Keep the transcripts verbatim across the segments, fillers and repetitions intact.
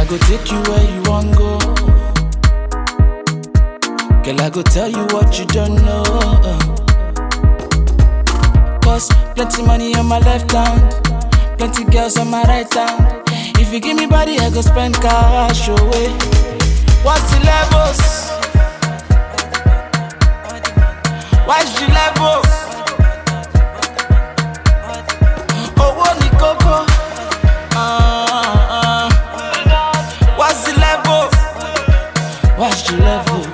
go take you where you want go. Girl, I go tell you what you don't know. Cause plenty money on my left hand, plenty girls on my right hand. If you give me body, I go spend cash away. What's the levels? What's the levels? Oh, what the coco? Uh, uh. What's the level? What's the levels?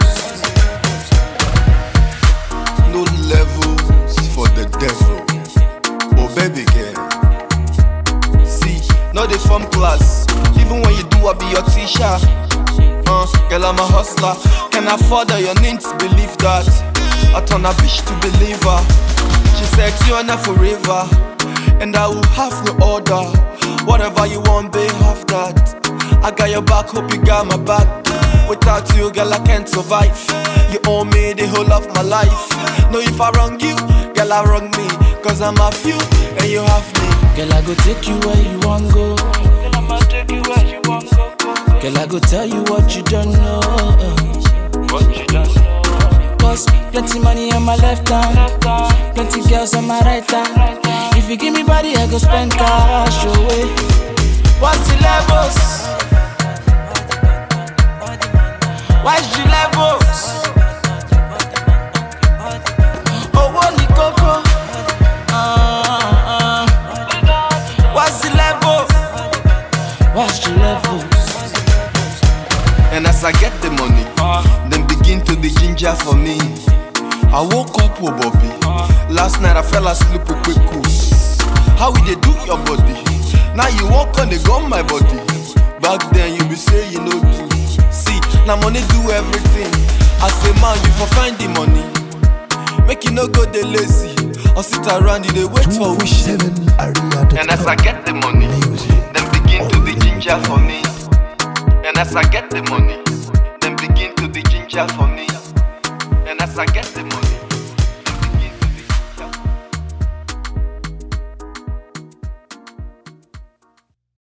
No levels for the devil. Oh baby girl, see, no they from class. Even when you do, I be your teacher. Uh, girl, I'm a hustler. Can afford her, your need to believe that. I turn a bitch to believer. She said you and her forever, and I will have no order. Whatever you want, babe, have that. I got your back, hope you got my back. Without you, girl, I can't survive. You owe me the whole of my life. No, if I wrong you, girl, I wrong me. Cause I'm a few, and you have me. Girl, I go take you where you want go. Girl, I'ma take you where you want go, go, go. Girl, I go tell you what you don't know. What you don't know. Cause plenty money on my left hand, Left hand, plenty girls on my right hand. right hand. If you give me body, I go spend cash away. What's the levels? What's the levels? Oh, what the coco? Uh, uh. What's the level? What's the levels? And as I get the money, then begin to the ginger for me. I woke up, oh Bobby. Last night I fell asleep with quick goose. How we they do your body? Now you walk on the gun my body. Back then you be say you know do. See, now money do everything. I say man, you for find the money. Make you no go the lazy. Or sit around you they wait for wish. And as I get the money, then begin to the ginger for me. And as I get the money, then begin to the ginger for me. And as I get the money.